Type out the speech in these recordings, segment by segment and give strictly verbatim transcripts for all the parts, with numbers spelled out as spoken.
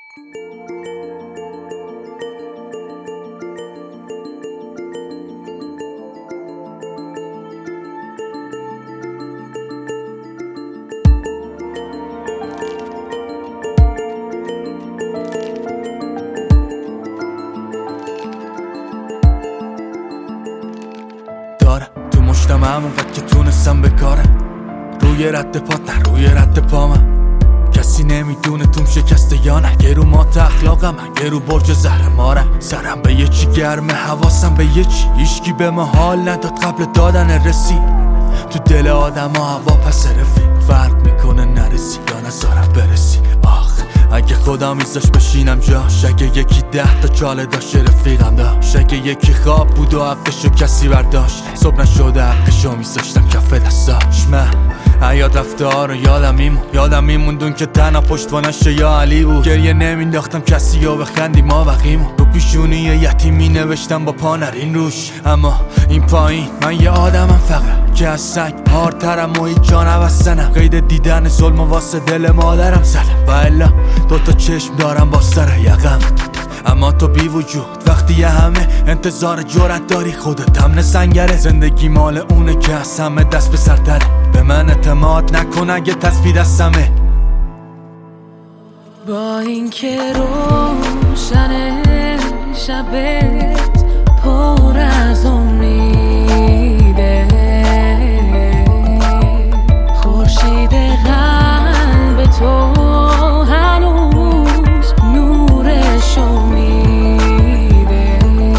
تو مشتم همون وقت که تونستم بکارم روی رد پات نه روی رد پا من کسی نمیدونه توم شکسته یا نه یه رو مات اخلاقم من یه رو برج زهر مارم سرم به یه چی گرمه حواسم به یه چی هیچکی به ما حال نداد قبل دادن رسید تو دل آدم ها هوا پس رفیق فرق میکنه نرسی یا نذارم برسی آخ اگه خدا میذاش بشینم جاش اگه یکی ده تا چاله داشت رفیقم داشت اگه یکی خواب بود و حقشو کسی برداشت صبح نشده حقشو میذاشتم کف دستاش من حیات رفته ها رو یادم میمون یادم میموندون که تنها پشتوانش یا علی بود گریه نمینداختم کسی رو بخندی ما بقیمون رو پیشونی یتیمی نوشتم با پا نرین روش اما این پایین من یه آدمم فقط که از سنگ هارترم و هیچ جا نبستنم قید دیدن ظلم واسه دل مادرم زدم و الا دوتا چشم دارم با سر یقم اما تو بی وجود وقتی یه همه انتظار جرأت داری خودت هم سنگره زندگی مال اونه که از همه دست به سرتره به من اعتماد نکن اگه تسبیح دستمه با این که روشن شبت پر از امیده خورشید قلب تو هنوز نورشو میده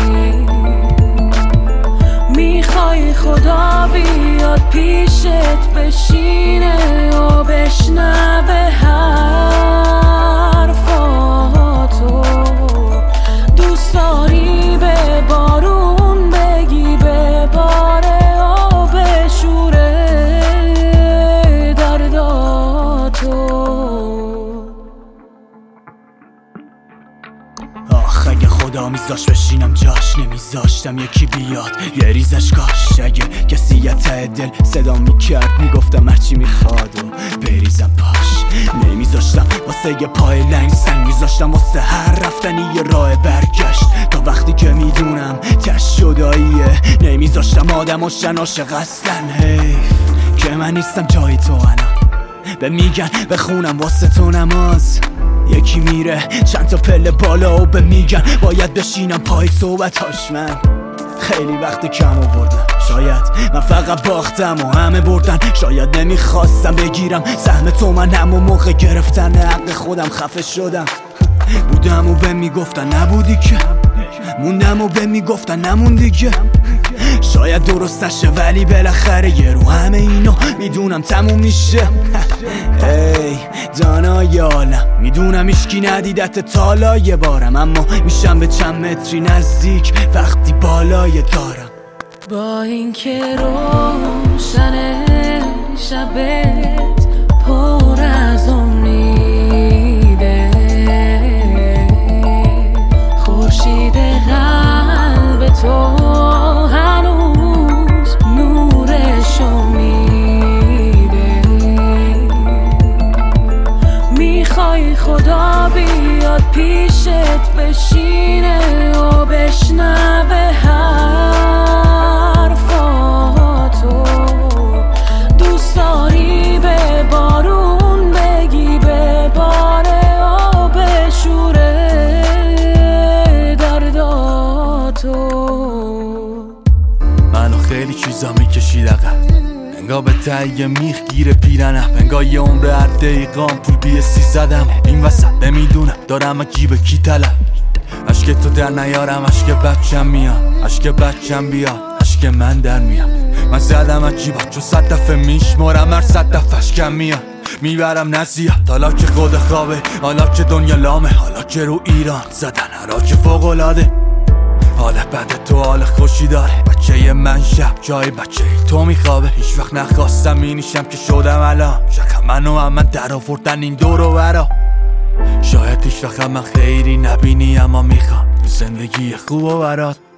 میخوای خدا بیاد پیشت بشینه و بشنوه حرفاتو دوست داری به بارون بگی بباره و بشوره درداتو آخ اگه خدا میذاش بشینم جاش نمیذاشتم یکی بیاد یه ریزش کاش اگه کسی یه ته دل صدا میکرد میگفتم هرچی میخواد و بریزم پاش نمیذاشتم واسه یه پای لنگ سنگ میذاشتم واسه هر رفتنی یه راه برگشت تا وقتی که میدونم تش شداییه نمیذاشتم آدم و شناشق اصلا حیف که من نیستم جای تو الان به میگن بخونم واسه تو نماز یکی میره چند تا پله بالا و به میگن باید بشینم پای صحبتاش من خیلی وقت کم آوردم شاید من فقط باختم و همه بردن شاید نمیخواستم بگیرم سهم تو من همون موقع گرفتن حق خودم خفه شدم بودم و به میگفتن نبودی که موندم و به میگفتن نمون دیگه شاید درست نشه ولی بالاخره یه رو همه اینا میدونم تموم میشه ای دانای عالم میدونم ایشکی ندیدت تالا یه بارم اما میشم به چند متری نزدیک وقتی بالای دارم با این که روشن شبت پر از امیده خورشید قلب تو هنوز نورشو میده میخوای خدا بیاد پیشت بشینه و بشنوه حرفاتو دوست داری به بارون بگی بباره و بشوره درداتو منو خیلی چیزا میکشید عقب انگار به تایی میخ گیر پیرنم انگار یه عمر هر دقیقام پول بی سی زدم این وسط نمیدونم دارم جیب کی طلب عشق تو در نیارم عشق بچم میاد عشق بچم بیاد عشق من در میاد من زدم از جیبا چون صد دفعه میشمارم هر صد دفعش کم میاد میبرم نزیاد حالا که خود خوابه حالا که دنیا لامه حالا که رو ایران زدن حالا که فوق‌العاده حال بد تو حال خوشی داره بچه من شب جای بچه تو میخوابه هیچ وقت نخواستم اینیشم که شدم الان شکم منو هم من در آوردن این دور و برا شاید هیچ وقت من خیری نبینی اما میخوام زندگی خوب و برات